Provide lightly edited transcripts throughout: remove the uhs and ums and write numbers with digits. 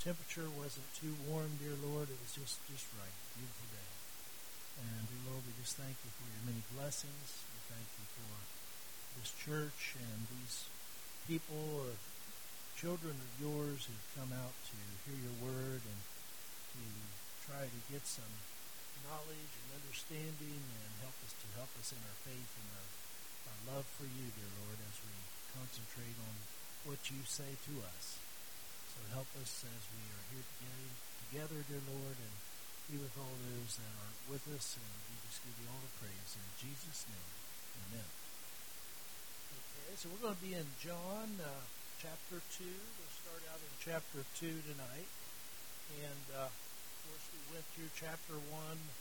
temperature wasn't too warm, dear Lord. It was just right. Beautiful day. And dear Lord, we just thank you for your many blessings. We thank you for this church and these people, children of yours who've come out to hear your word and to try to get some knowledge and understanding and help us in our faith and our love for you, dear Lord, as we concentrate on what you say to us. So help us as we are here together, dear Lord, and be with all those that are with us, and we just give you all the praise in Jesus' name. Amen. Okay, so we're going to be in John chapter 2. We'll start out in chapter 2 tonight. And, of course, we went through chapter 1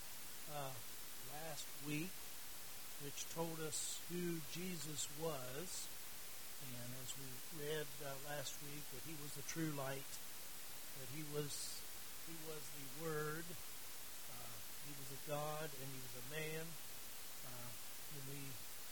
last week, which told us who Jesus was. And as we read last week, that he was the true light, that he was the Word, he was a God, and he was a man. And we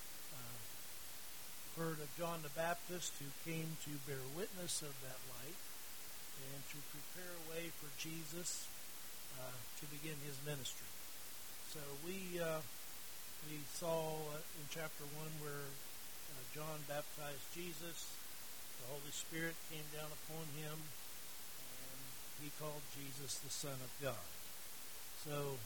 heard of John the Baptist, who came to bear witness of that light and to prepare a way for Jesus to begin his ministry. So we saw in chapter 1 where John baptized Jesus. The Holy Spirit came down upon him, and he called Jesus the Son of God. So,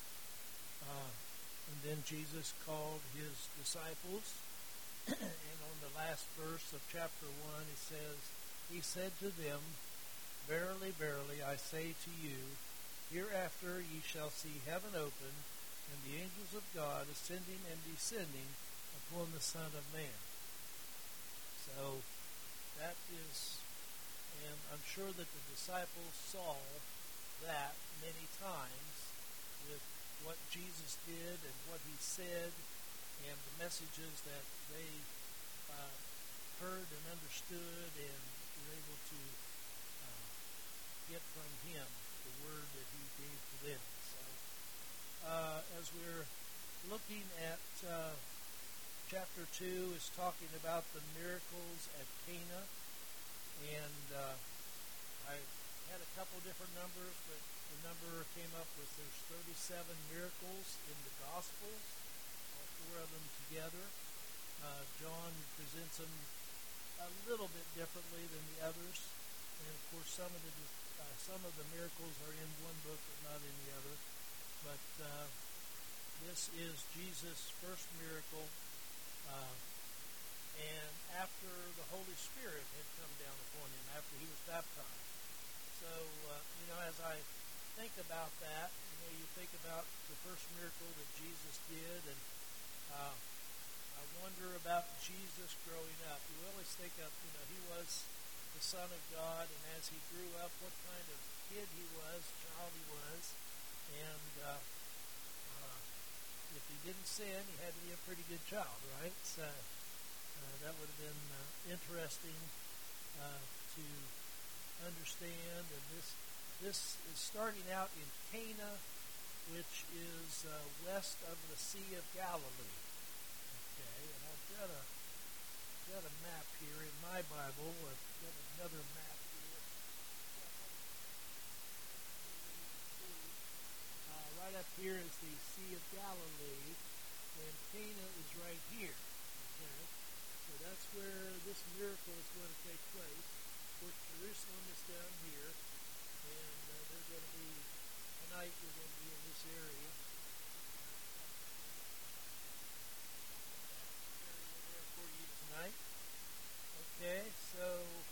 and then Jesus called his disciples, and on the last verse of chapter 1, it says, he said to them, "Verily, verily, I say to you, hereafter ye shall see heaven open, and the angels of God ascending and descending upon the Son of Man." So that is, and I'm sure that the disciples saw that many times with what Jesus did and what he said and the messages that they heard and understood and were able to get from him the word that he gave to them. So as we're looking at chapter 2 is talking about the miracles at Cana, and I had a couple different numbers, but the number came up with there's 37 miracles in the Gospels, all four of them together. John presents them a little bit differently than the others, and of course some of the miracles are in one book but not in the other. But this is Jesus' first miracle. And after the Holy Spirit had come down upon him, after he was baptized. So, as I think about that, you think about the first miracle that Jesus did, and I wonder about Jesus growing up. You always think of, he was the Son of God, and as he grew up, what kind of kid he was, child he was, and if he didn't sin, he had to be a pretty good child, right? So that would have been interesting to understand. And this is starting out in Cana, which is west of the Sea of Galilee. Okay, and I've got a map here in my Bible. I've got another map here. Right up here is the Sea of Galilee, and Cana is right here. Okay, so that's where this miracle is going to take place. Of course, Jerusalem is down here, and they're going to be tonight. We're going to be in this area. There for you tonight. Okay, so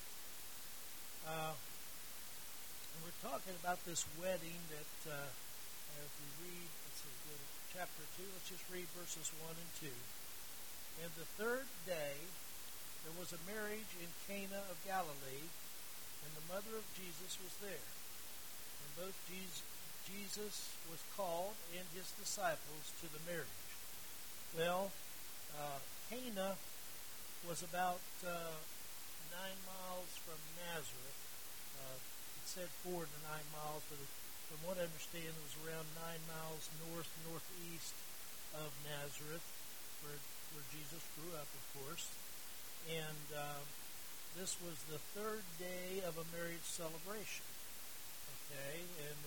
we're talking about this wedding that. As we read, let's see, go to chapter 2, let's just read verses 1 and 2. And the third day, there was a marriage in Cana of Galilee, and the mother of Jesus was there. And both Jesus was called and his disciples to the marriage. Well, Cana was about 9 miles from Nazareth. It said 4 to 9 miles, but from what I understand, it was around 9 miles northeast of Nazareth, where Jesus grew up, of course. And this was the third day of a marriage celebration.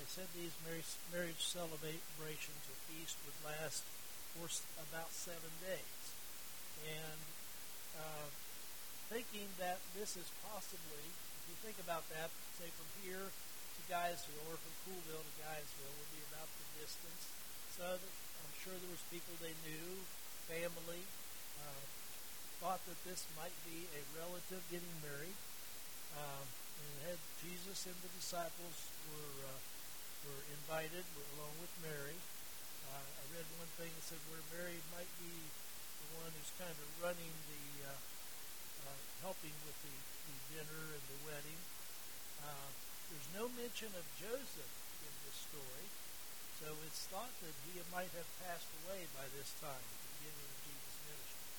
they said these marriage celebrations or feasts would last for about 7 days. And thinking that this is possibly, if you think about that, say from here to Guysville or from Coolville to Guysville would be about the distance. So I'm sure there was people they knew, family, thought that this might be a relative getting married. And had Jesus and the disciples were invited along with Mary. I read one thing that said where Mary might be the one who's kind of running the helping with the dinner and the wedding. There's no mention of Joseph in this story, so it's thought that he might have passed away by this time at the beginning of Jesus' ministry.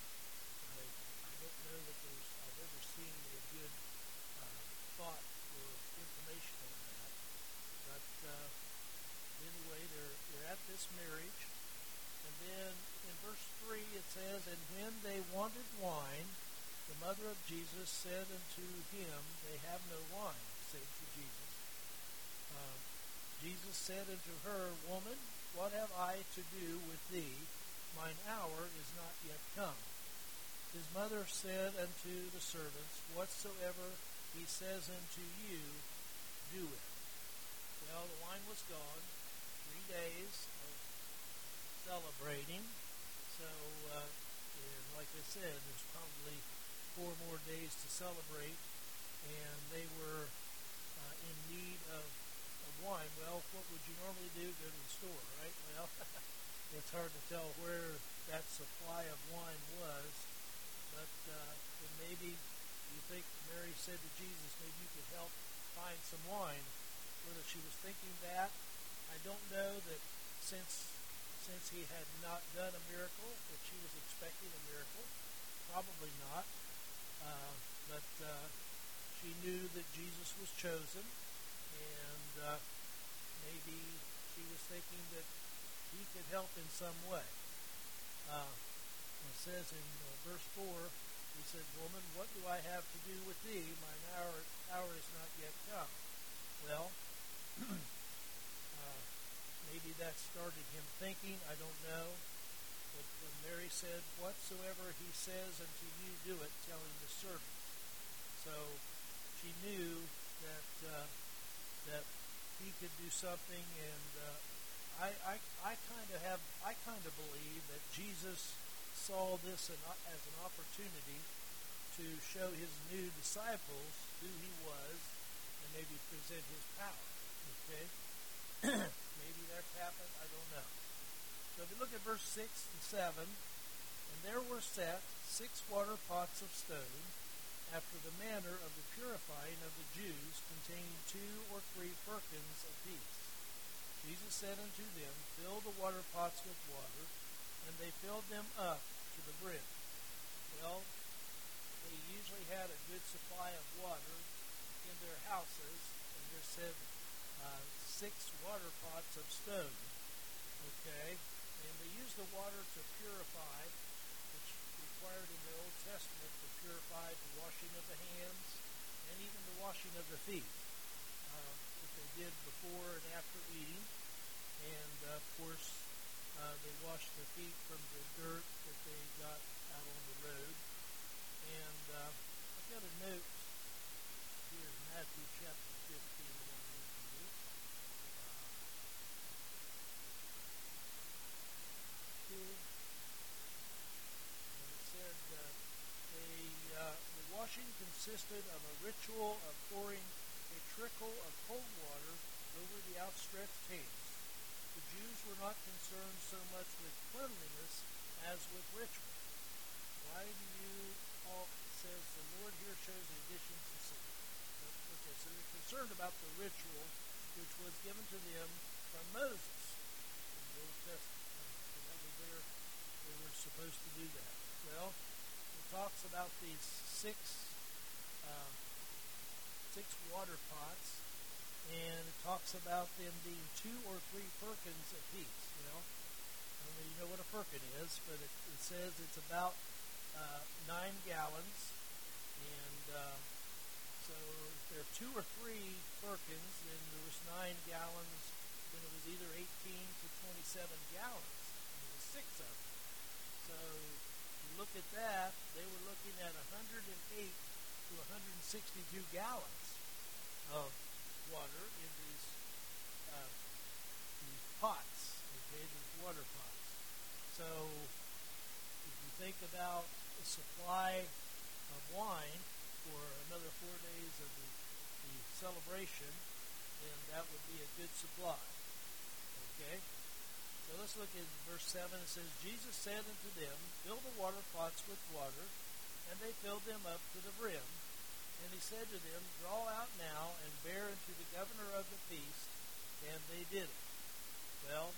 I don't know that I've ever seen a good thought or information on that. But anyway, they're at this marriage. And then in verse 3 it says, "And when they wanted wine, the mother of Jesus said unto him, They have no wine," saying to Jesus. Jesus said unto her, "Woman, what have I to do with thee? Mine hour is not yet come." His mother said unto the servants, "Whatsoever he says unto you, do it." Well, the wine was gone. 3 days of celebrating. So, and like I said, there's probably 4 more days to celebrate, and they were in need of wine. Well, what would you normally do? Go to the store, right? Well, it's hard to tell where that supply of wine was, but and maybe you think Mary said to Jesus, maybe you could help find some wine. Whether she was thinking that, I don't know that since he had not done a miracle, that she was expecting a miracle. Probably not. But she knew that Jesus was chosen, and maybe she was thinking that he could help in some way. It says in verse 4, he said, "Woman, what do I have to do with thee? Mine hour is not yet come." Well, maybe that started him thinking. I don't know. But when Mary said, "Whatsoever he says unto you, do it," telling the servants. So she knew that he could do something, and I kind of believe that Jesus saw this as an opportunity to show his new disciples who he was, and maybe present his power. Okay, maybe that's happened. I don't know. So if you look at verse 6 and 7, "And there were set 6 water pots of stone, after the manner of the purifying of the Jews, containing 2 or 3 firkins apiece. Jesus said unto them, Fill the water pots with water, and they filled them up to the brim." Well, they usually had a good supply of water in their houses, and this said 6 water pots of stone. Okay, and they used the water to purify, which required in the Old Testament to purify the washing of the hands and even the washing of the feet that they did before and after eating. And of course, they washed their feet from the dirt that they got out on the road. And I've got a note here in Matthew chapter 15. I want to read to you. And it said the washing consisted of a ritual of pouring a trickle of cold water over the outstretched hands. The Jews were not concerned so much with cleanliness as with ritual. Why do you all, says the Lord here shows the addition to sin. Okay, so they're concerned about the ritual which was given to them from Moses in the Old Testament. So that was they were supposed to do that. Well, it talks about these 6 water pots, and it talks about them being 2 or 3 firkins apiece. Well, I don't know if you know what a firkin is, but it says it's about 9 gallons, and so if there are 2 or 3 firkins, then there was 9 gallons and it was either 18 to 27 gallons. And there was 6 of them. So you look at that, they were looking at 108 to 162 gallons of water in these pots, okay, these water pots. So if you think about a supply of wine for another 4 days of the celebration, then that would be a good supply. Okay? So let's look at verse 7. It says, Jesus said unto them, fill the water pots with water, and they filled them up to the brim. And he said to them, draw out now, and bear unto the governor of the feast. And they did it. Well,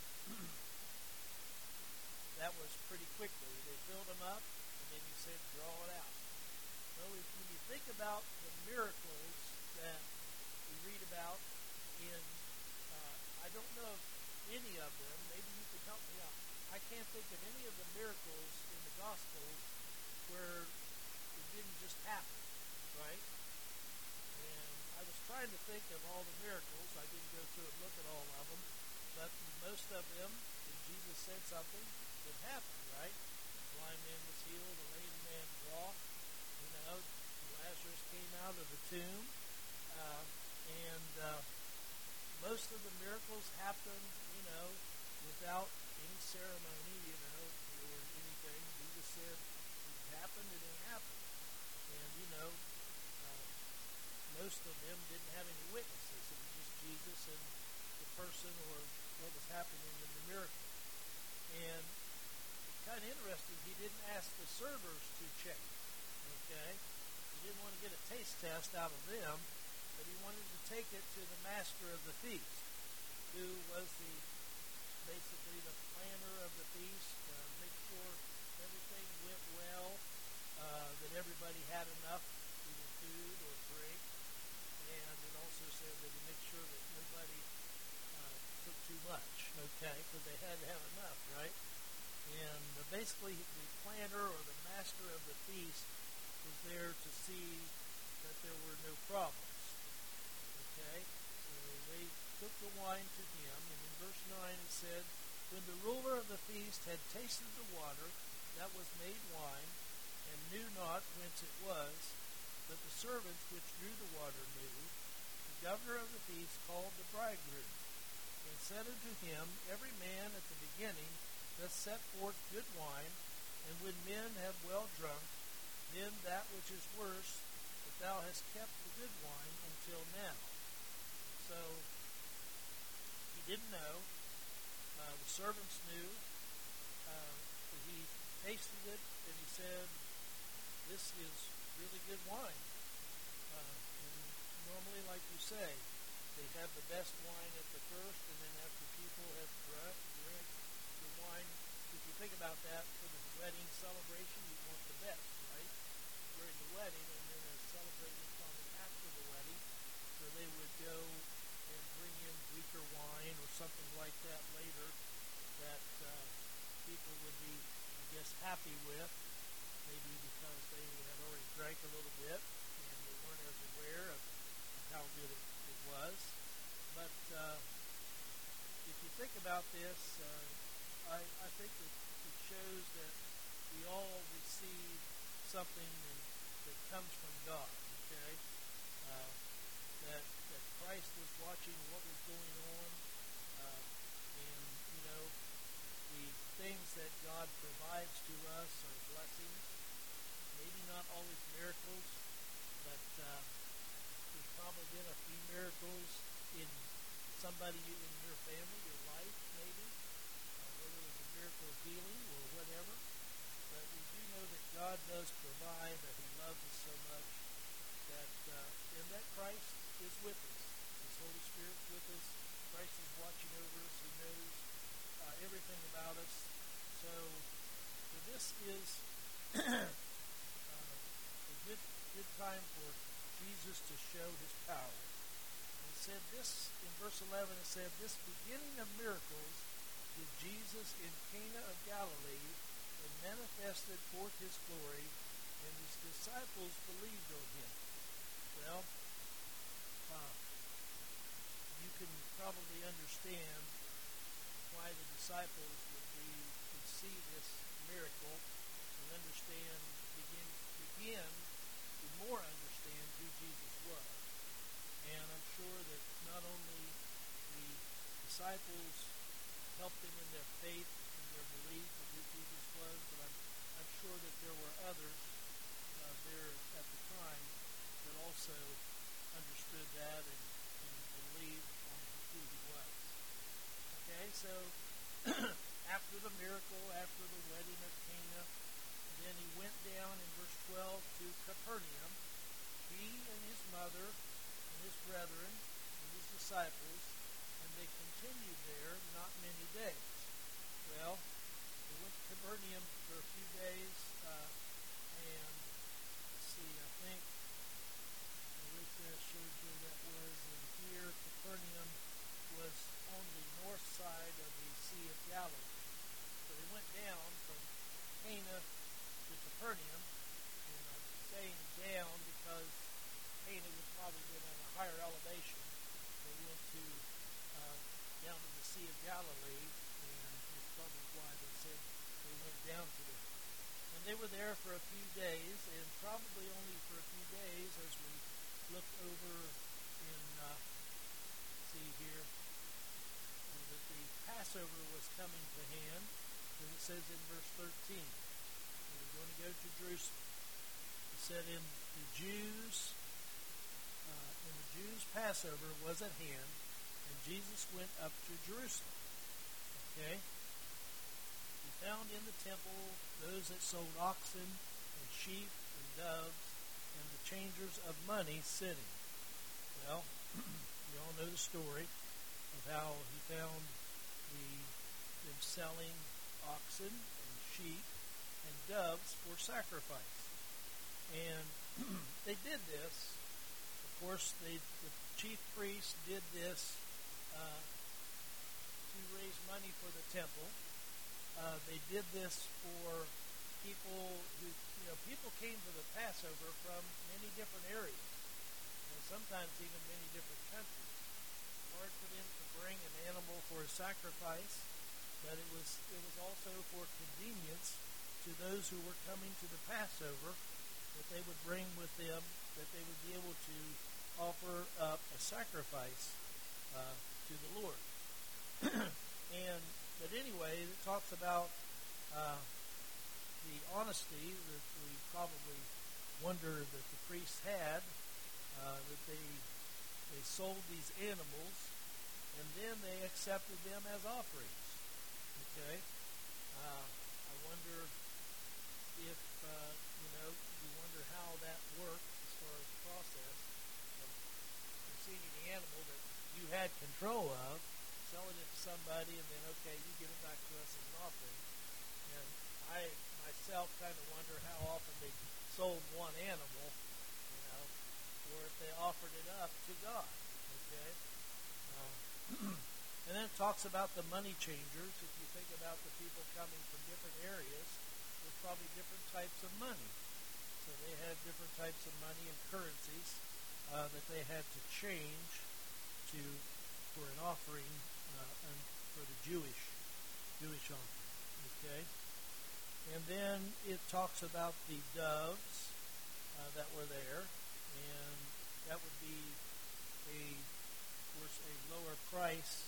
that was pretty quickly. They filled them up, and then he said, draw it out. So when you think about the miracles that we read about in, I don't know if any of them, maybe you could help me out. I can't think of any of the miracles in the Gospels where it didn't just happen, right? And I was trying to think of all the miracles. I didn't go through and look at all of them, but most of them, when Jesus said something, it happened, right? The blind man was healed, the lame man walked, Lazarus came out of the tomb, and most of the miracles happened, without any ceremony, or anything. Jesus said it happened, and it happened. And, most of them didn't have any witnesses. It was just Jesus and the person or what was happening in the miracle. And it's kind of interesting, he didn't ask the servers to check, okay? He didn't want to get a taste test out of them, but he wanted to take it to the master of the feast, who was basically the planner of the feast, make sure everything went well, that everybody had enough either food or drink, and it also said that he make sure that nobody took too much, okay, because they had to have enough, right? And basically the planner or the master of the feast was there to see that there were no problems, okay? So they took the wine to him, and in verse 9 it said, when the ruler of the feast had tasted the water that was made wine, and knew not whence it was, but the servants which drew the water knew, the governor of the feast called the bridegroom, and said unto him, every man at the beginning doth set forth good wine, and when men have well drunk, then that which is worse, that thou hast kept the good wine until now. So he didn't know. The servants knew. He tasted it, and he said, this is really good wine. And normally, like you say, they have the best wine at the first, and then after people have drunk the wine, if you think about that, for the wedding celebration, you want the best, right? During the wedding, and then a celebration coming after the wedding, so they would go and bring in weaker wine or something like that later that people would be, I guess, happy with, maybe because they had already drank a little bit and they weren't as aware of how good it was. But if you think about this, I think it shows that we all receive something that comes from God, okay? That Christ was watching what was going on, and, the things that God provides to us are blessings. Maybe not always miracles, but there's probably been a few miracles in somebody in your family, your life, maybe, whether it was a miracle of healing or whatever. But we do know that God does provide, that He loves us so much, and that Christ is with us. His Holy Spirit's with us. Christ is watching over us. He knows everything about us. So this is a good time for Jesus to show His power. And it said this, in verse 11, it said, this beginning of miracles did Jesus in Cana of Galilee, and manifested forth His glory, and His disciples believed on Him. Well, you can probably understand understand why the disciples would see this miracle and begin to more understand who Jesus was. And I'm sure that not only the disciples helped them in their faith and their belief of who Jesus was, but I'm sure that there were others there at the time that also understood that and believed on who he was. Okay, so after the miracle, after the wedding at Cana, then he went down in verse 12 to Capernaum, he and his mother and his brethren and his disciples, and they continued there not many days. Well, they went to Capernaum for a few days, and let's see, I think right there shows where that was. And here, Capernaum was on the north side of the Sea of Galilee. So they went down from Cana to Capernaum, and I'm saying down because Cana would probably been on a higher elevation. They went to down to the Sea of Galilee, and that's probably why they said they went down to there. And they were there for a few days, and probably only for a few days, as we look over in, see here, that the Passover was coming to hand, as it says in verse 13. They were going to go to Jerusalem. It said, and the Jews' Passover was at hand, and Jesus went up to Jerusalem. Okay? He found in the temple those that sold oxen and sheep and doves and the changers of money sitting. Well, you all know the story of how he found them selling oxen and sheep and doves for sacrifice. And they did this. Of course, the chief priests did this to raise money for the temple. They did this for people people came to the Passover from many different areas, and sometimes even many different countries. It's hard for them to bring an animal for a sacrifice, but it was also for convenience to those who were coming to the Passover, that they would bring with them, that they would be able to offer up a sacrifice to the Lord. But anyway, it talks about the honesty that we probably wonder that the priests had, that they sold these animals, and then they accepted them as offerings. Okay? I wonder if, you wonder how that worked as far as the process of receiving the animal that you had control of, selling it to somebody, and then, okay, you give it back to us as an offering. And I myself kind of wonder how often they sold one animal, or if they offered it up to God. Okay? And then it talks about the money changers. If you think about the people coming from different areas, there's probably different types of money. So they had different types of money and currencies that they had to change for an offering and for the Jewish offering. Okay? And then it talks about the doves that were there, and that would be of course, a lower price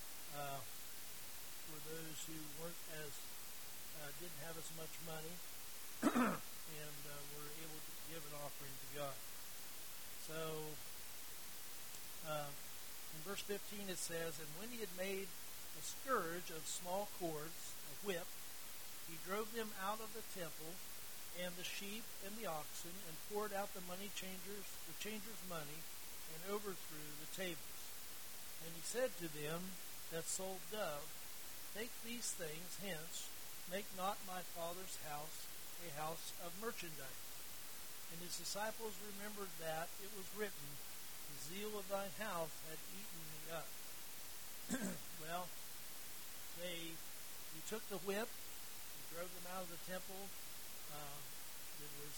for those who didn't have as much money and were able to give an offering to God. So, in verse 15 it says, and when he had made a scourge of small cords, a whip, he drove them out of the temple, and the sheep and the oxen, and poured out the changers' money, and overthrew the tables. And he said to them that sold doves, take these things hence, make not my Father's house a house of merchandise. And his disciples remembered that it was written, the zeal of thine house had eaten me up. Well, he took the whip, he drove them out of the temple. It was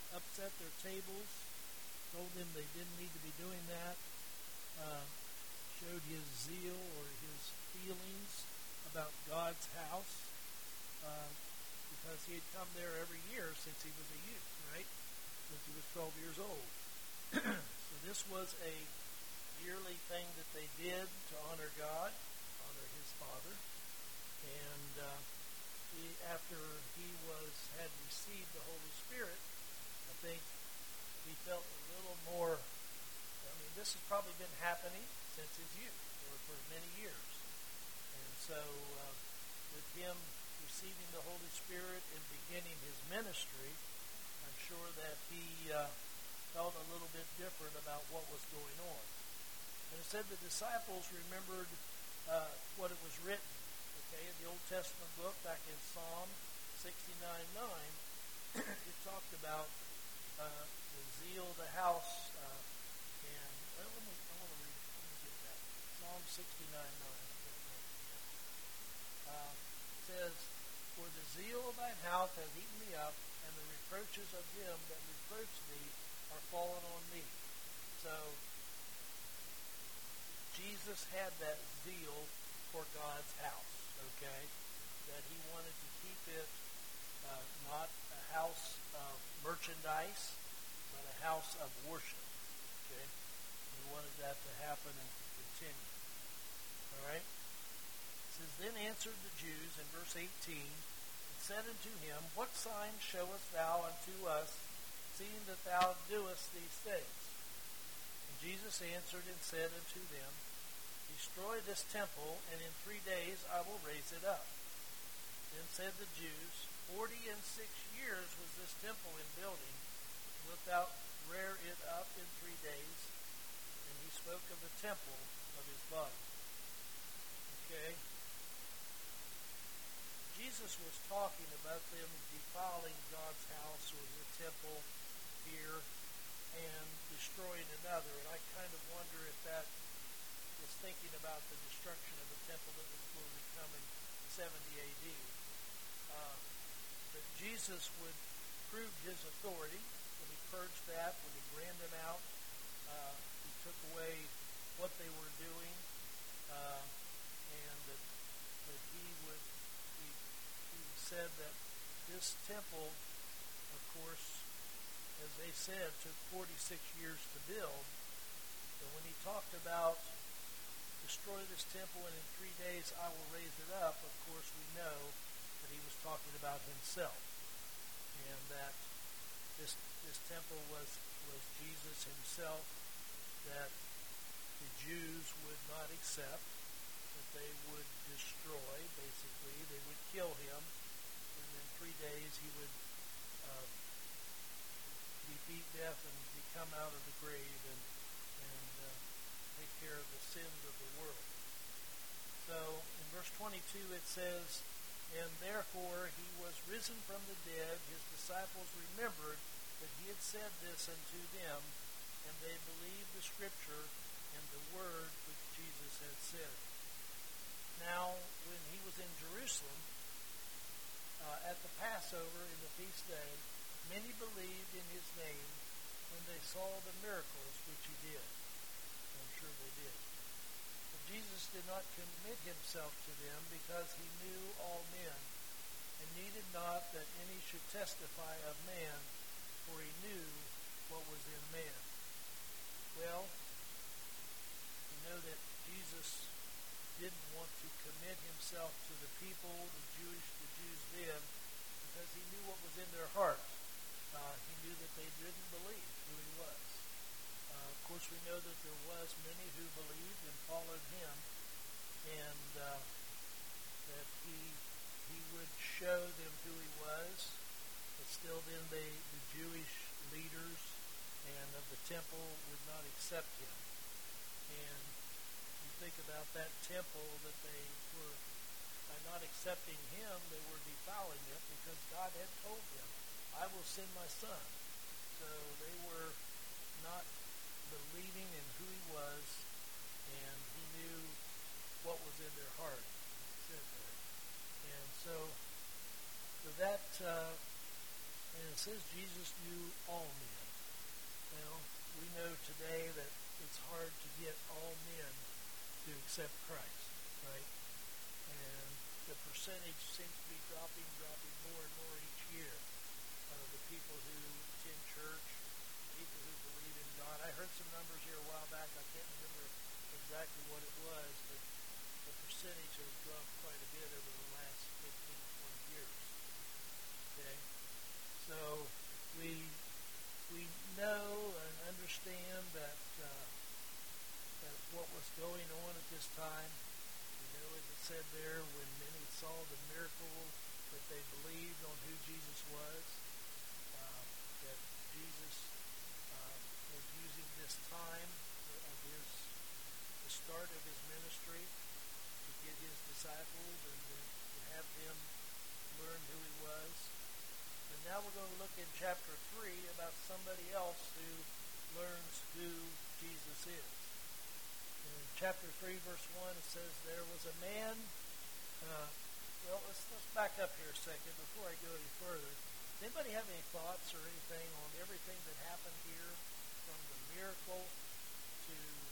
upset their tables, told them they didn't need to be doing that. showed his zeal or his feelings about God's house, because he had come there every year since he was a youth, right? Since he was 12 years old. So this was a yearly thing that they did to honor God, honor his Father. And after he had received the Holy Spirit, I think he felt a little more. I mean, this has probably been happening since his youth, or for many years. And so, with him receiving the Holy Spirit and beginning his ministry, I'm sure that he felt a little bit different about what was going on. And it said the disciples remembered what it was written. Okay, in the Old Testament book, back in Psalm 69:9, it talked about the zeal of the house. And well, I want to read. Let me get that. Psalm 69:9. It says, "For the zeal of thine house has eaten me up, and the reproaches of them that reproach thee are fallen on me." So Jesus had that zeal for God's house. Okay, that he wanted to keep it not a house of merchandise, but a house of worship. Okay, he wanted that to happen and to continue. All right. It says, "Then answered the Jews," in verse 18, "and said unto him, What sign showest thou unto us, seeing that thou doest these things? And Jesus answered and said unto them, Destroy this temple, and in 3 days I will raise it up. Then said the Jews, 46 years was this temple in building, and wilt thou rear it up in 3 days? And he spoke of the temple of his body." Okay? Jesus was talking about them defiling God's house or the temple here and destroying another. And I kind of wonder if that was thinking about the destruction of the temple that was going to come in 70 A.D. But Jesus would prove his authority when he purged that, when he ran them out. He took away what they were doing, and that he said that this temple, of course, as they said, took 46 years to build. But when he talked about destroy this temple and in 3 days I will raise it up, of course we know that he was talking about himself, and that this temple was Jesus himself, that the Jews would not accept, that they would destroy, basically. They would kill him, and in 3 days he would defeat death and come out of the grave and take care of the sins of the world. So in verse 22 it says, "And therefore he was risen from the dead. His disciples remembered that he had said this unto them, and they believed the scripture and the word which Jesus had said." Now, when he was in Jerusalem, at the Passover in the feast day, many believed in his name when they saw the miracles which he did. I'm sure they did. But Jesus did not commit himself to them, because he knew all men, and needed not that any should testify of man, for he knew what was in man. Well, we know that Jesus didn't want to commit himself to the people, the Jews then, because he knew what was in their heart. He knew that they didn't believe who he was. Of course, we know that there was many who believed and followed him, and that he would show them who he was. But still, then the Jewish leaders and of the temple would not accept him. And you think about that temple, that they were, by not accepting him, they were defiling it, because God had told them, "I will send my son." So they were not believing in who he was, and he knew what was in their heart. It said there. And so that, and it says Jesus knew all men. Well, we know today that it's hard to get all men to accept Christ, right? And the percentage seems to be dropping more and more each year. The people who attend church, people who believe in God. I heard some numbers here a while back. I can't remember exactly what it was, but the percentage has dropped quite a bit over the last 15, 20 years. Okay? So we know and understand that what was going on at this time. We know, as it said there, when many saw the miracle, that they believed on who Jesus was, that Jesus was using this time of the start of his ministry to get his disciples and to have them learn who he was. And now we're going to look in chapter 3 about somebody else who learns who Jesus is. In chapter 3, verse 1, it says, there was a man... let's back up here a second before I go any further. Does anybody have any thoughts or anything on everything that happened here, from the miracle to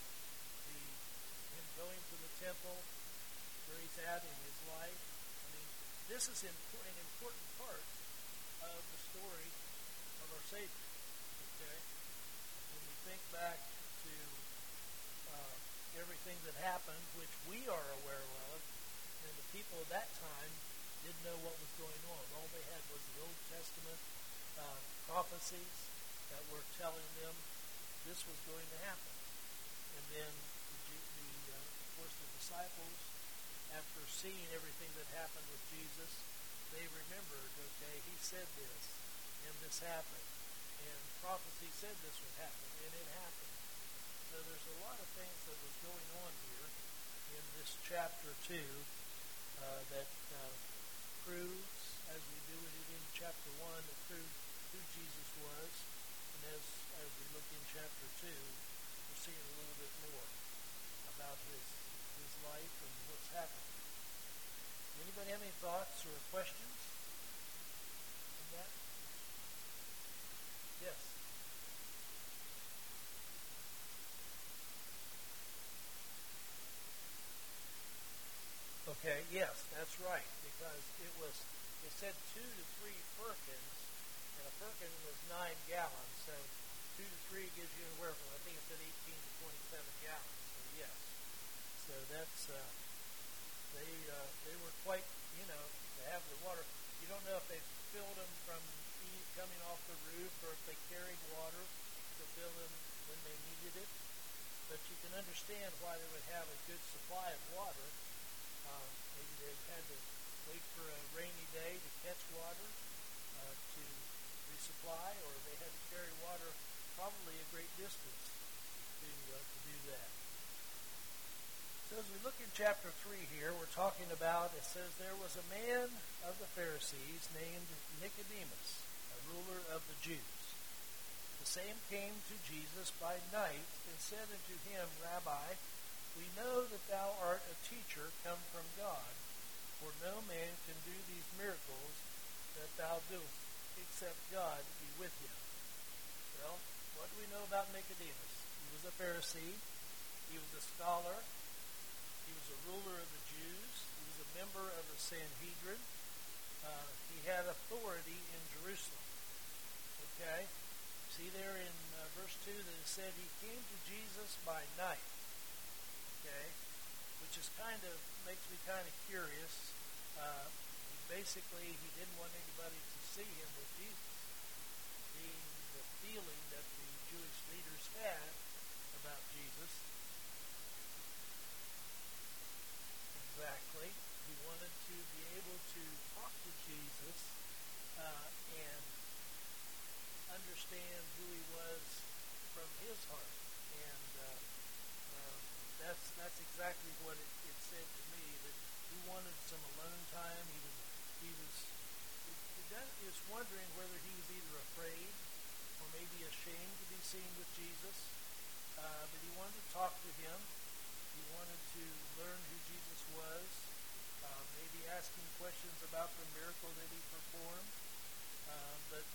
him going to the temple, where he's at in his life? I mean, this is an important part of the story of our Savior. Okay? When we think back to everything that happened, which we are aware of, and the people of that time didn't know what was going on. All they had was the Old Testament prophecies that were telling them this was going to happen. And then, of course, the disciples, after seeing everything that happened with Jesus, they remembered, okay, he said this, and this happened. And prophecy said this would happen, and it happened. So there's a lot of things that was going on here in this chapter 2 that proves, as we do it in chapter 1, that proves who Jesus was. And as we look in chapter 2, we're seeing a little bit more about his life and what's happening. Anybody have any thoughts or questions on that? Yes. Okay, yes, that's right, because it said 2 to 3 firkins, and a firkin was 9 gallons, so 2 to 3 gives you anywhere from, I think it said 18 to 27 gallons, so yes. So that's, they were quite, to have the water. You don't know if they filled them from coming off the roof, or if they carried water to fill them when they needed it, but you can understand why they would have a good supply of water. Maybe they had to wait for a rainy day to catch water to resupply, or they had to carry water probably a great distance to do that. So as we look in chapter 3 here, we're talking about, it says, there was a man of the Pharisees named Nicodemus, a ruler of the Jews. The same came to Jesus by night and said unto him, Rabbi, we know that thou art a teacher come from God, for no man can do these miracles that thou doest, except God be with him. Well, what do we know about Nicodemus? He was a Pharisee. He was a scholar. He was a ruler of the Jews. He was a member of the Sanhedrin. He had authority in Jerusalem. Okay? See there in verse 2 that it said he came to Jesus by night. Okay, which is makes me kind of curious. Basically, he didn't want anybody to see him with Jesus, being the feeling that the Jewish leaders had about Jesus. Exactly. He wanted to be able to talk to Jesus and understand who he was from his heart. And that's exactly what it said to me, that he wanted some alone time. He was wondering whether he was either afraid or maybe ashamed to be seen with Jesus, but he wanted to talk to him. He wanted to learn who Jesus was, maybe ask him questions about the miracle that he performed, but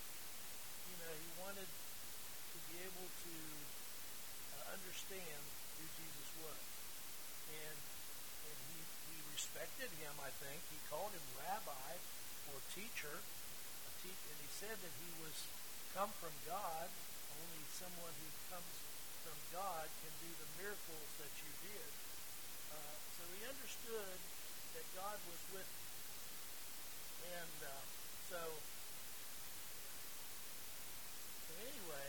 he wanted to be able to understand who Jesus was. And he respected him, I think. He called him rabbi or teacher. And he said that he was come from God. Only someone who comes from God can do the miracles that you did. So he understood that God was with him. And so anyway,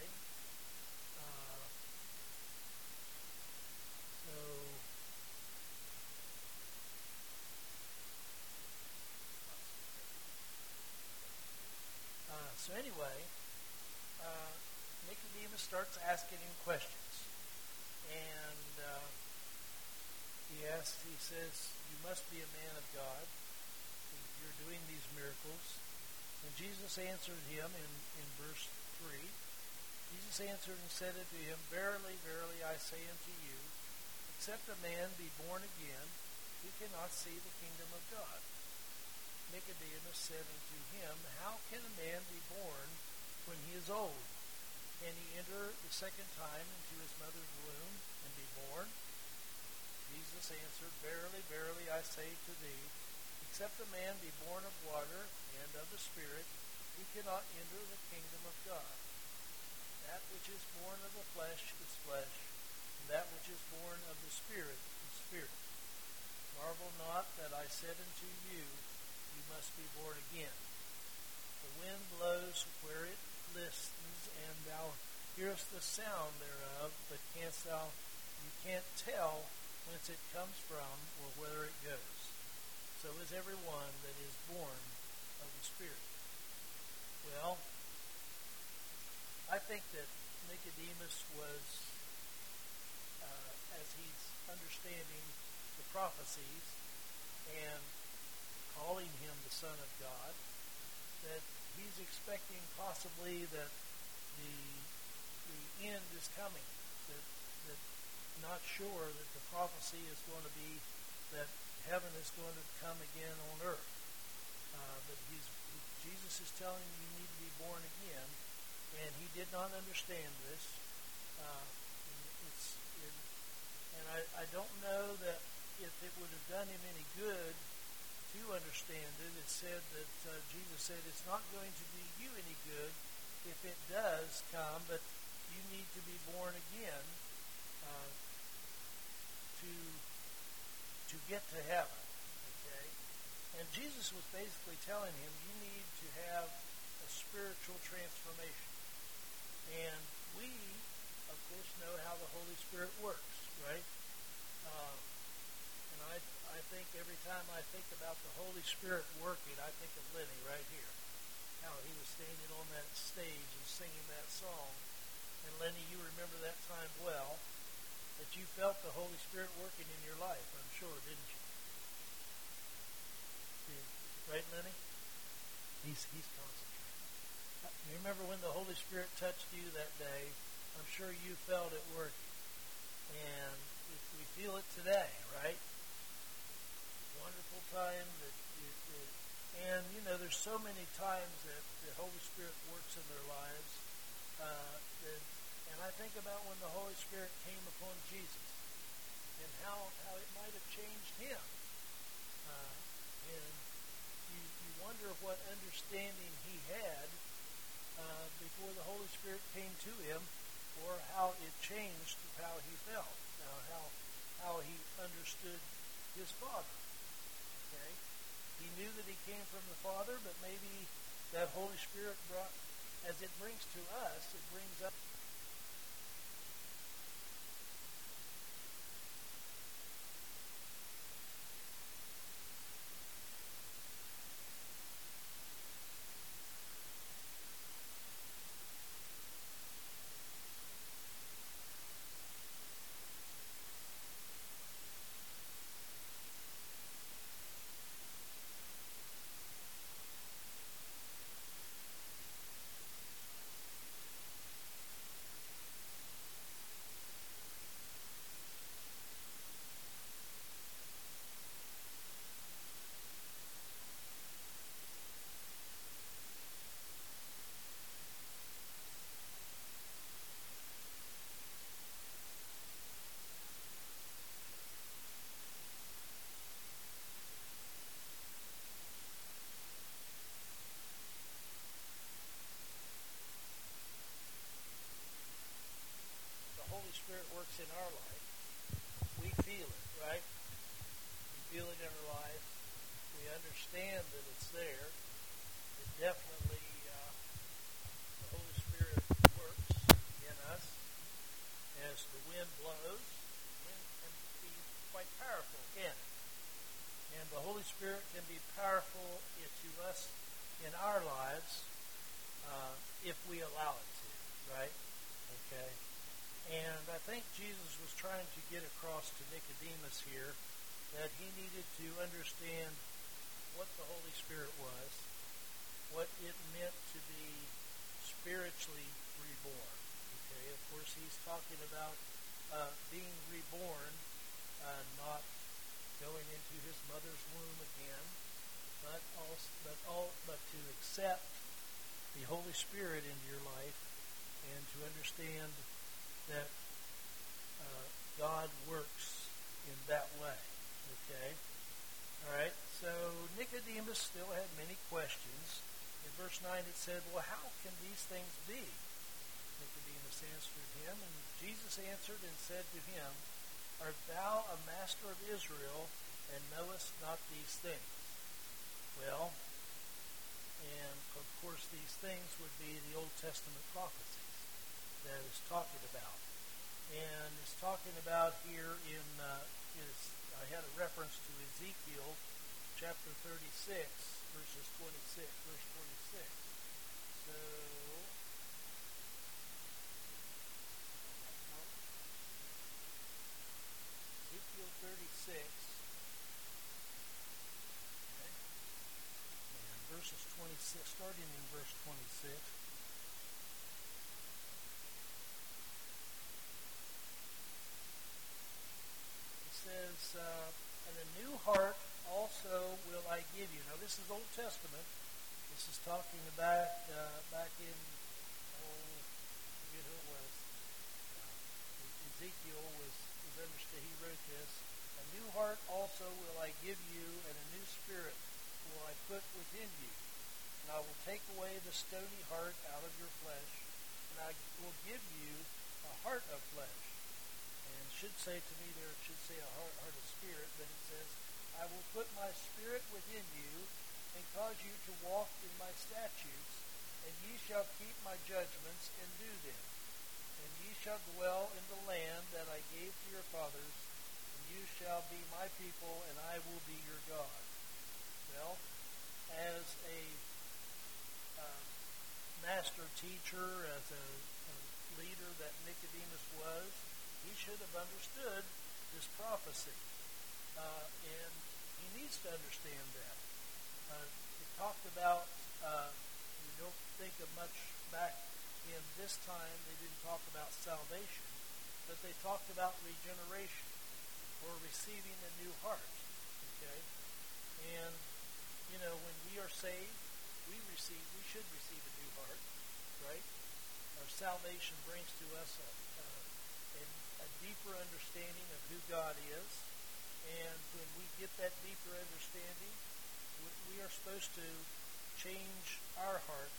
so anyway, Nicodemus starts asking him questions. And he says, you must be a man of God. You're doing these miracles. And Jesus answered him in verse 3. Jesus answered and said unto him, Verily, verily, I say unto you, except a man be born again, he cannot see the kingdom of God. Nicodemus said unto him, How can a man be born when he is old? Can he enter the second time into his mother's womb and be born? Jesus answered, Verily, verily, I say to thee, except a man be born of water and of the Spirit, he cannot enter the kingdom of God. That which is born of the flesh is flesh, and that which is born of the Spirit is spirit. Marvel not that I said unto you, you must be born again. The wind blows where it listens, and thou hearest the sound thereof, but you can't tell whence it comes from or whither it goes. So is every one that is born of the Spirit. Well, I think that Nicodemus was, as he's understanding the prophecies and calling him the Son of God, that he's expecting possibly that the end is coming. That not sure that the prophecy is going to be that heaven is going to come again on earth. But Jesus is telling him you need to be born again, and he did not understand this. I don't know that if it would have done him any good to understand it. It said that Jesus said it's not going to do you any good if it does come, but you need to be born again to get to heaven. Okay? And Jesus was basically telling him you need to have a spiritual transformation. And we, of course, know how the Holy Spirit works, right? And I think every time I think about the Holy Spirit working, I think of Lenny right here. How he was standing on that stage and singing that song. And Lenny, you remember that time well, that you felt the Holy Spirit working in your life, I'm sure, didn't you? Right, Lenny? He's concentrating. You remember when the Holy Spirit touched you that day? I'm sure you felt it working. And we feel it today, right? Wonderful time and there's so many times that the Holy Spirit works in their lives. And I think about when the Holy Spirit came upon Jesus and how it might have changed him. And you wonder what understanding he had before the Holy Spirit came to him, or how it changed how he felt, how he understood his Father. Okay? He knew that he came from the Father, but maybe that Holy Spirit brought, as it brings to us, it brings up understand that it's there. It definitely, the Holy Spirit works in us as the wind blows. The wind can be quite powerful, can it? And the Holy Spirit can be powerful to us in our lives if we allow it to, right? Okay. And I think Jesus was trying to get across to Nicodemus here that he needed to understand what the Holy Spirit was, what it meant to be spiritually reborn. Okay, of course, he's talking about being reborn, not going into his mother's womb again, but to accept the Holy Spirit into your life and to understand that God works in that way. Okay? All right, so Nicodemus still had many questions. In verse 9 it said, well, how can these things be? Nicodemus answered him, and Jesus answered and said to him, art thou a master of Israel, and knowest not these things? Well, and of course these things would be the Old Testament prophecies that it's talking about. And it's talking about here in, I had a reference to Ezekiel chapter 36, verse 26. So, Ezekiel 36, okay, and verses 26, starting in verse 26. Says, and a new heart also will I give you. Now, this is Old Testament. This is talking back in, I forget who it was. Ezekiel was understood. He wrote this. A new heart also will I give you, and a new spirit will I put within you. And I will take away the stony heart out of your flesh, and I will give you a heart of flesh. And should say to me there, it should say a heart of spirit, but it says, I will put my spirit within you and cause you to walk in my statutes, and ye shall keep my judgments and do them. And ye shall dwell in the land that I gave to your fathers, and you shall be my people, and I will be your God. Well, as a master teacher, as a leader that Nicodemus was, he should have understood this prophecy. And he needs to understand that. It talked about, we don't think of much back in this time, they didn't talk about salvation, but they talked about regeneration or receiving a new heart. Okay? And, you know, when we are saved, we should receive a new heart, right? Our salvation brings to us a deeper understanding of who God is, and when we get that deeper understanding, we are supposed to change our hearts.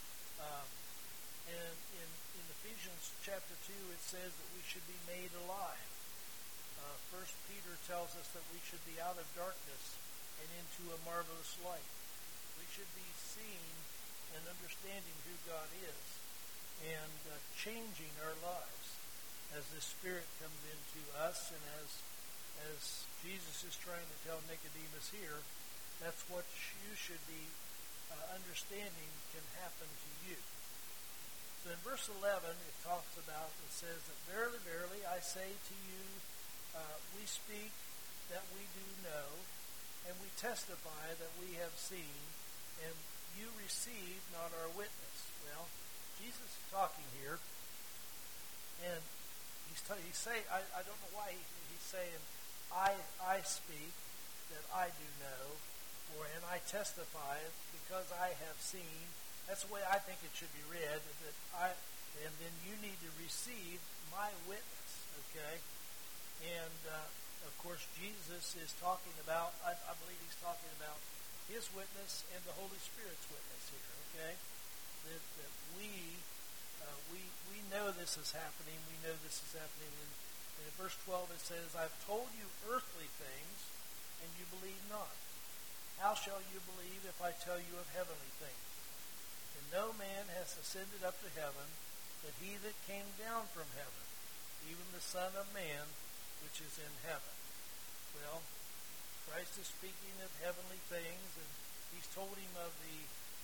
And in Ephesians chapter 2, it says that we should be made alive. 1 Peter tells us that we should be out of darkness and into a marvelous light. We should be seeing and understanding who God is and changing our lives as the Spirit comes into us, and as Jesus is trying to tell Nicodemus here, that's what you should be understanding can happen to you. So in verse 11, it says that, verily, verily, I say to you, we speak that we do know, and we testify that we have seen, and you receive not our witness. Well, Jesus is talking here, and he's saying, I don't know why he's saying, I speak that I do know, and I testify because I have seen. That's the way I think it should be read, and then you need to receive my witness, okay? And, of course, Jesus is talking about, I believe he's talking about his witness and the Holy Spirit's witness here, okay? That we know this is happening. We know this is happening. And in verse 12 it says, I've told you earthly things, and you believe not. How shall you believe if I tell you of heavenly things? And no man has ascended up to heaven, but he that came down from heaven, even the Son of Man, which is in heaven. Well, Christ is speaking of heavenly things, and he's told him of the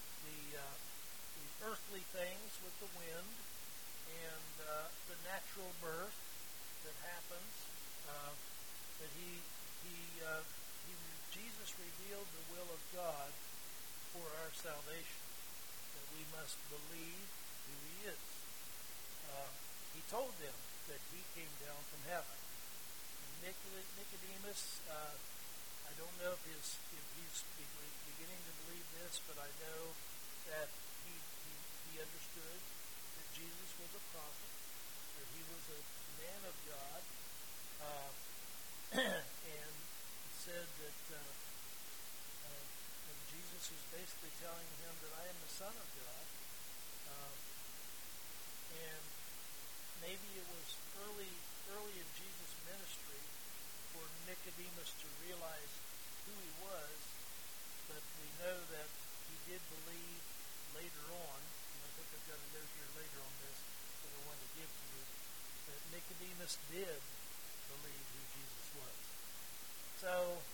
earthly things with the wind and the natural birth that happens. That Jesus revealed the will of God for our salvation, that we must believe who he is. He told them that he came down from heaven. And Nicodemus, I don't know if he's beginning to believe this, but I know that he understood that Jesus was a prophet, that he was a man of God, and he said that Jesus was basically telling him that I am the Son of God. And maybe it was early in Jesus' ministry for Nicodemus to realize who he was, but we know that he did believe later on, and I think I've got a note here later on this that I want to give to you, that Nicodemus did believe who Jesus was. So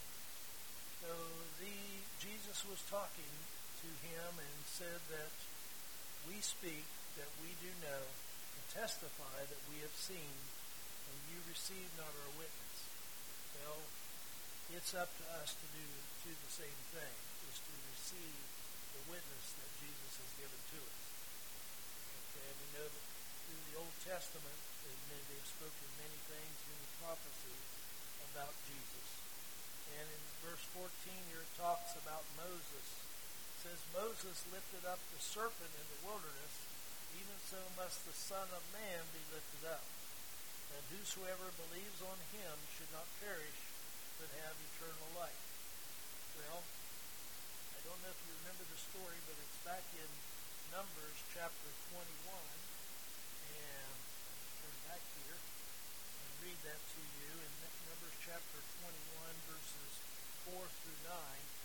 Jesus was talking to him and said that we speak that we do know and testify that we have seen, and you receive not our witness. Well, it's up to us to do the same thing, is to receive the witness that Jesus has given to us. Okay, we know that through the Old Testament, they've spoken many things, many prophecies about Jesus. And in verse 14 here it talks about Moses. It says, Moses lifted up the serpent in the wilderness, even so must the Son of Man be lifted up, that whosoever believes on him should not perish, but have eternal life. Well, I don't know if you remember the story, but it's back in Numbers chapter 21, and I'll turn back here and read that to you. In Numbers chapter 21, verses 4 through 9,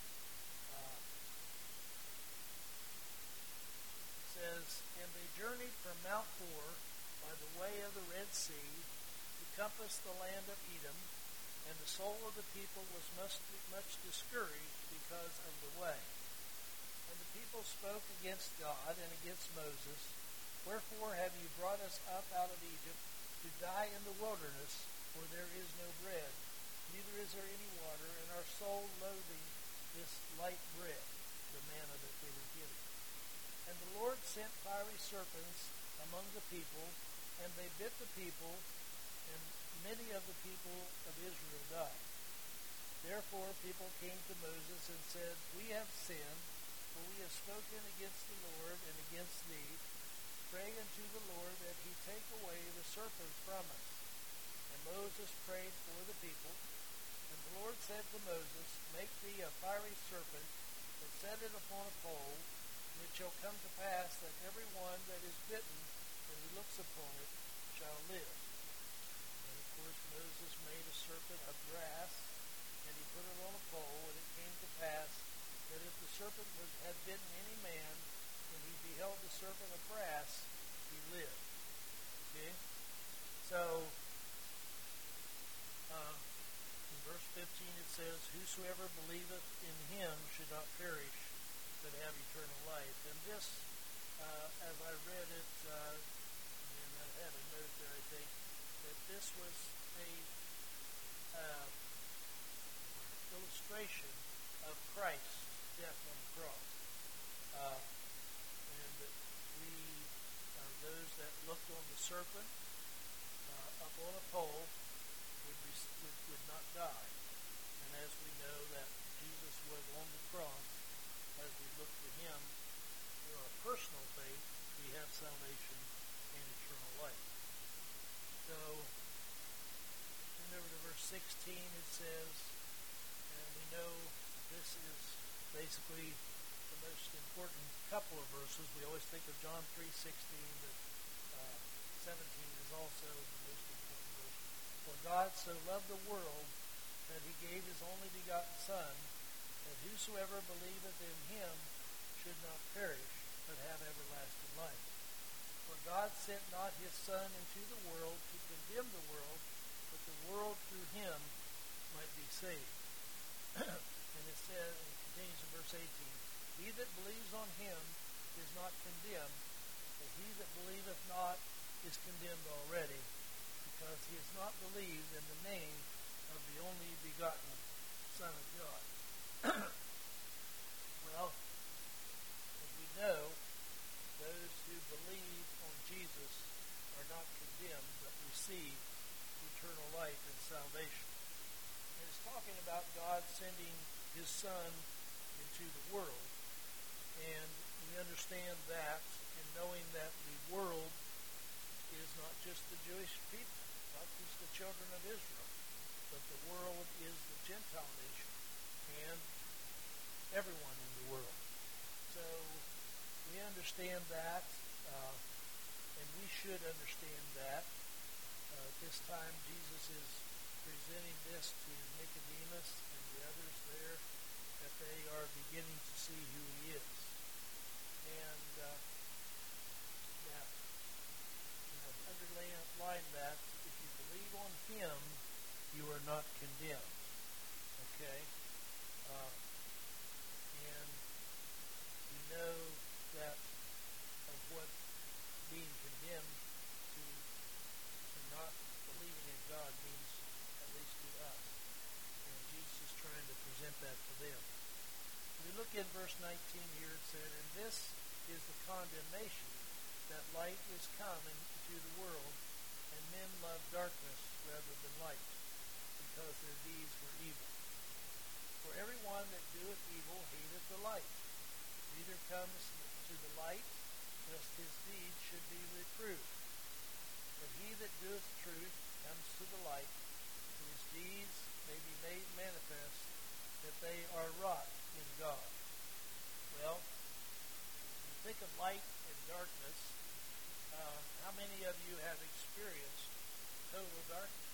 it says, And they journeyed from Mount Hor by the way of the Red Sea to compass the land of Edom, and the soul of the people was much discouraged because of the way. And the people spoke against God and against Moses, Wherefore have you brought us up out of Egypt to die in the wilderness, for there is no bread, neither is there any water, and our soul loathing this light bread, the manna that they were given. And the Lord sent fiery serpents among the people, and they bit the people, and many of the people of Israel died. Therefore people came to Moses and said, We have sinned, for we have spoken against the Lord and against thee. Pray unto the Lord that he take away the serpents from us. And Moses prayed for the people. And the Lord said to Moses, Make thee a fiery serpent, and set it upon a pole, and it shall come to pass that every one that is bitten, when he looks upon it, shall live. And of course Moses made a serpent of brass, and he put it on a pole, and it came to pass that if the serpent had bitten any man, when he beheld the serpent of brass, he lived. Okay? So, in verse 15 it says, Whosoever believeth in him should not perish, but have eternal life. And this, as I read it, and I had a note there, I think, that this was a illustration of Christ's death on the cross. And that we, those that looked on the serpent up on a pole would not die. And as we know that Jesus was on the cross, as we look to him for our personal faith, we have salvation and eternal life. So, turn over to verse 16, it says, and we know this is basically the most important couple of verses. We always think of John 3:16, but 17 is also the most important verse. For God so loved the world that he gave his only begotten Son, that whosoever believeth in him should not perish, but have everlasting life. For God sent not his Son into the world to condemn the world, but the world through him might be saved. And it says, and it continues in verse 18, He that believes on him is not condemned, but he that believeth not is condemned already, because he has not believed in the name of the only begotten Son of God. Well, as we know, those who believe on Jesus are not condemned, but receive eternal life and salvation. And it's talking about God sending his Son into the world. And we understand that in knowing that the world is not just the Jewish people, not just the children of Israel, but the world is the Gentile nation and everyone in the world. So we understand that, and we should understand that. At this time, Jesus is presenting this to Nicodemus and the others there, that they are beginning to see who he is. And that, underline that, if you believe on him, you are not condemned. Okay? And we know that of what being condemned to not believing in God means, at least to us. And Jesus is trying to present that to them. We look in verse 19 here, it said, And this is the condemnation, that light is come into the world, and men love darkness rather than light, because their deeds were evil. For every one that doeth evil hateth the light, neither comes to the light, lest his deeds should be reproved. But he that doeth truth comes to the light, that his deeds may be made manifest, that they are wrought in God. Well, when you think of light and darkness, how many of you have experienced total darkness?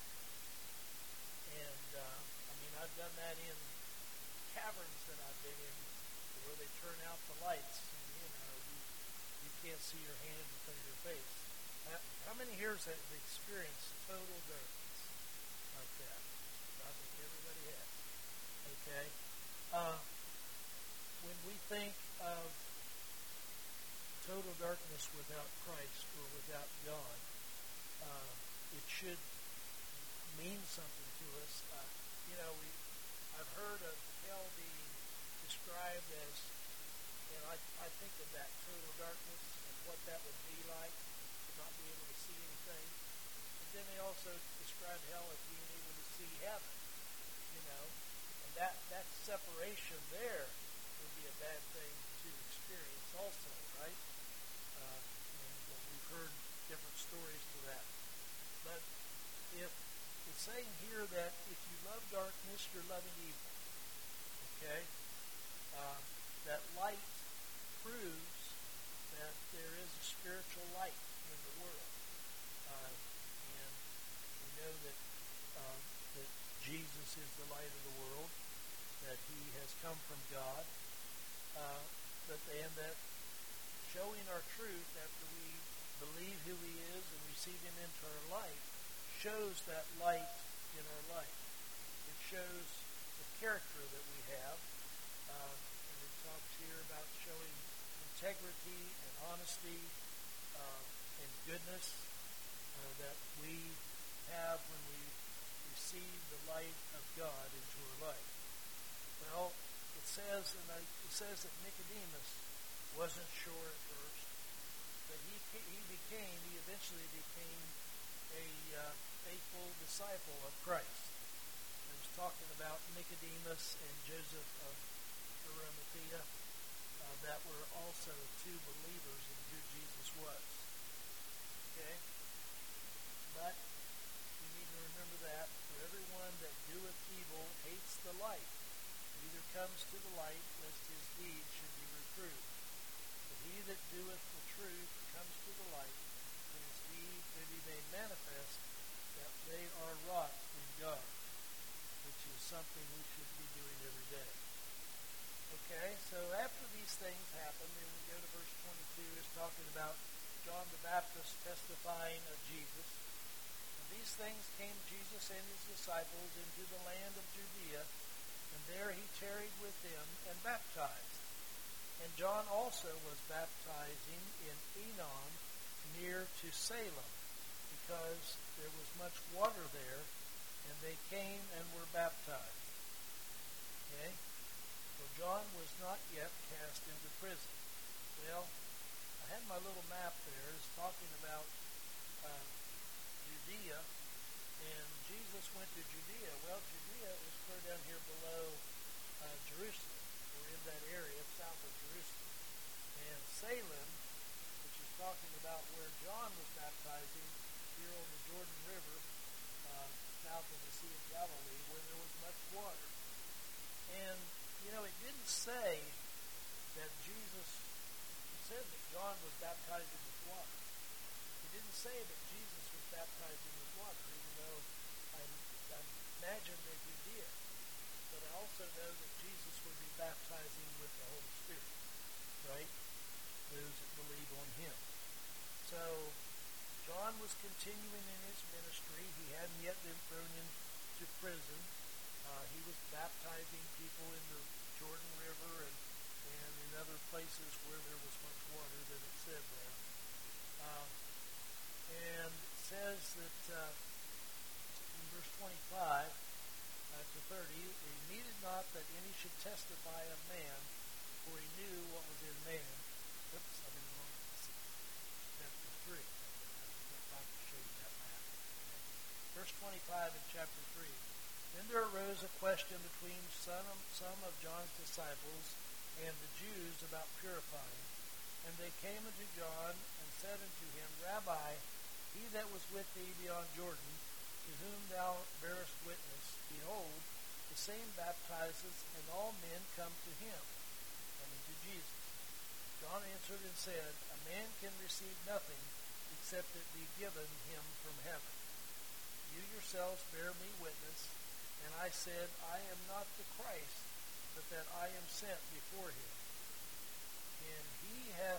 And, I've done that in caverns that I've been in, where they turn out the lights, and, you can't see your hand in front of your face. How many here have experienced total darkness like that? I think everybody has. Okay? When we think of total darkness without Christ or without God, it should mean something to us. I've heard of hell being described as, I think of that total darkness and what that would be like, to not be able to see anything. But then they also describe hell as being able to see heaven, and that separation there would be a bad thing to experience also, right? And we've heard different stories to that. But if it's saying here that if you love darkness, you're loving evil. Okay? That light proves that there is a spiritual light in the world. And we know that Jesus is the light of the world, that he has come from God. And that showing our truth after we believe who he is and receive him into our life shows that light in our life. It shows the character that we have. And it talks here about showing integrity and honesty and goodness that we have when we receive the light of God into our life. Well, it says that Nicodemus wasn't sure at first, but he eventually became a faithful disciple of Christ. I was talking about Nicodemus and Joseph of Arimathea that were also two believers in who Jesus was. Okay? But we need to remember that for everyone that doeth evil hates the light, neither comes to the light, lest his deeds should be reproved. But he that doeth the truth comes to the light, that his deeds may be made manifest, that they are wrought in God, which is something we should be doing every day. Okay, so after these things happen, then we go to verse 22, is talking about John the Baptist testifying of Jesus. And these things came Jesus and his disciples into the land of Judea, and there he tarried with them and baptized. And John also was baptizing in Enon near to Salem, because there was much water there, and they came and were baptized. Okay? So John was not yet cast into prison. Well, I had my little map there. It's talking about Judea, and Jesus went to Judea. Well, Judea is clear down here below Jerusalem, or in that area south of Jerusalem. And Salem, which is talking about where John was baptizing, here on the Jordan River, south of the Sea of Galilee, where there was much water. And, it didn't say that Jesus, it said that John was baptizing with water. It didn't say that Jesus was baptizing with water, even though I imagine that he did. But I also know that Jesus would be baptizing with the Holy Spirit, right? Those that believe on him. So, John was continuing in his ministry. He hadn't yet been thrown into prison. He was baptizing people in the Jordan River and in other places where there was much water, that it said there. And it says that in verse 25 to 30, he needed not that any should testify of man, for he knew what was in man. Oops, I'm in the wrong chapter 3. I don't have to show you that map. Okay. Verse 25 in chapter 3. Then there arose a question between some of John's disciples and the Jews about purifying. And they came unto John and said unto him, Rabbi, he that was with thee beyond Jordan, to whom thou bearest witness, behold, the same baptizes, and all men come to him, coming to Jesus. John answered and said, A man can receive nothing except it be given him from heaven. You yourselves bear me witness, and I said, I am not the Christ, but that I am sent before him. And he that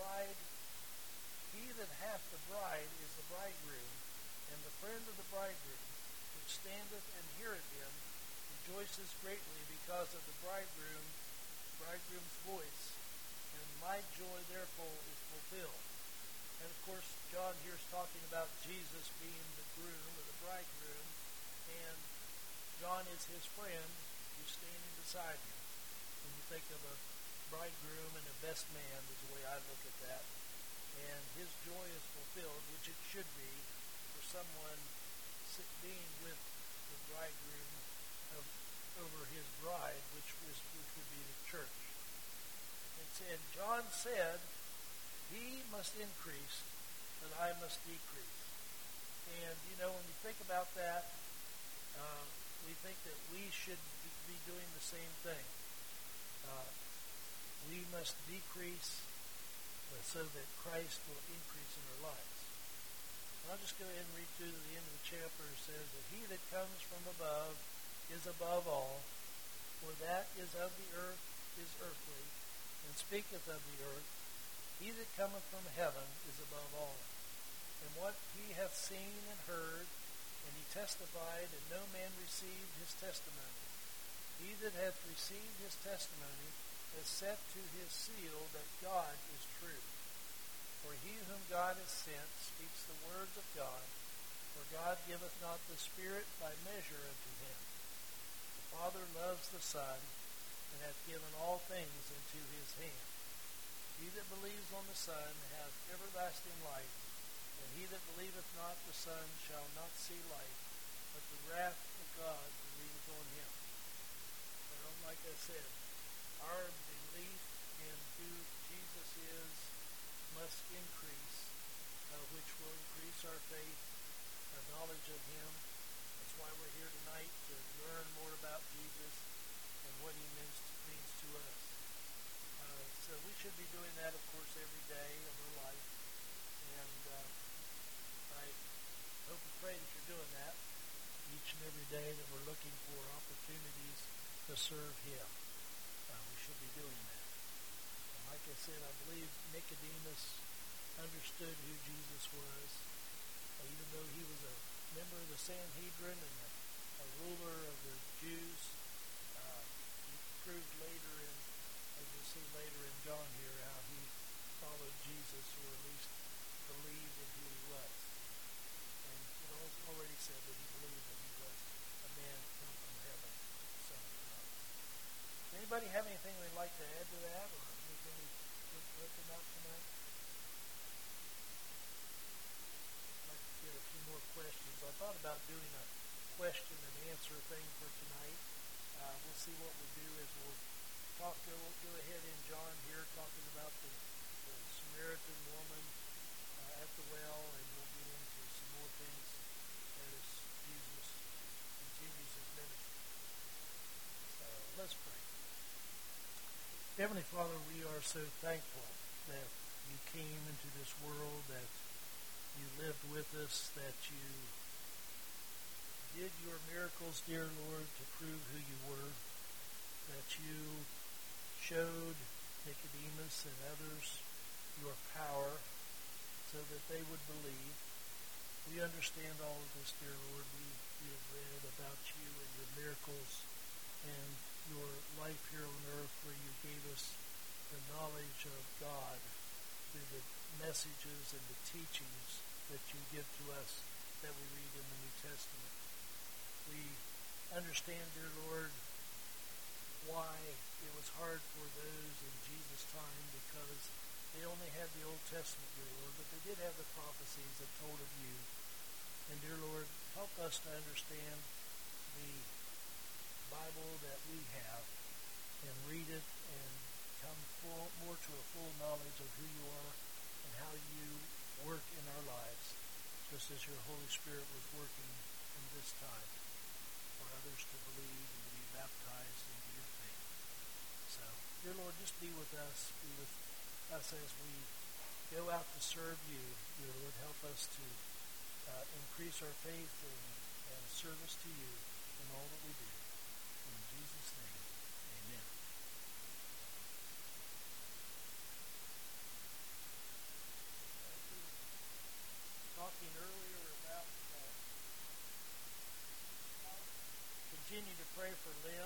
hath the bride is the bridegroom, and the friend of the bridegroom, which standeth and heareth him, rejoices greatly because of the bridegroom's voice, and my joy therefore is fulfilled. And of course, John here is talking about Jesus being the groom or the bridegroom, and John is his friend who's standing beside him. When you think of a bridegroom and a best man is the way I look at that. And his joy is fulfilled, which it should be for someone being with the bridegroom over his bride, which would be the church. And John said, he must increase, but I must decrease. And, when you think about that, we think that we should be doing the same thing. We must decrease so that Christ will increase in our lives. And I'll just go ahead and read through to the end of the chapter. It says that he that comes from above is above all, for that is of the earth is earthly, and speaketh of the earth. He that cometh from heaven is above all. And what he hath seen and heard, and he testified, and no man received his testimony. He that hath received his testimony has set to his seal that God is true. For he whom God hath sent speaks the words of God, for God giveth not the Spirit by measure unto him. The Father loves the Son, and hath given all things into his hand. He that believes on the Son hath everlasting life, and he that believeth not the Son shall not see life, but the wrath of God believeth on him. Well, like I said, our belief in who Jesus is must increase, which will increase our faith, our knowledge of him. That's why we're here tonight, to learn more about Jesus and what he means to us. So we should be doing that, of course, every day of our life. And I hope and pray that you're doing that each and every day, that we're looking for opportunities to serve him. We should be doing that. And like I said, I believe Nicodemus understood who Jesus was. Even though he was a member of the Sanhedrin and a ruler of the Jews, he proved later as we'll see later in John here, how he followed Jesus, or at least believed in who he was. And it already said that he believed that he was a man come from heaven, Son of God. Does anybody have anything they'd like to add to that, or anything we didn't talk about tonight? I'd like to get a few more questions. I thought about doing a question and answer thing for tonight. We'll see what we'll do is we'll go ahead in John here, talking about the Samaritan woman at the well, and we'll get into some more things as Jesus continues his ministry. So let's pray. Heavenly Father, we are so thankful that you came into this world, that you lived with us, that you did your miracles, dear Lord, to prove who you were, that you showed Nicodemus and others your power so that they would believe. We understand all of this, dear Lord. We have read about you and your miracles and your life here on earth, where you gave us the knowledge of God through the messages and the teachings that you give to us that we read in the New Testament. We understand, dear Lord, why it was hard for those in Jesus' time, because they only had the Old Testament, dear Lord, but they did have the prophecies that told of you. And, dear Lord, help us to understand the Bible that we have and read it and come more to a full knowledge of who you are and how you work in our lives, just as your Holy Spirit was working in this time for others to believe and to be baptized into your faith. So, dear Lord, just be with us as we go out to serve you. Dear Lord, help us to increase our faith and service to you in all that we do. In Jesus' name, amen. Talking earlier about continue to pray for Lynn.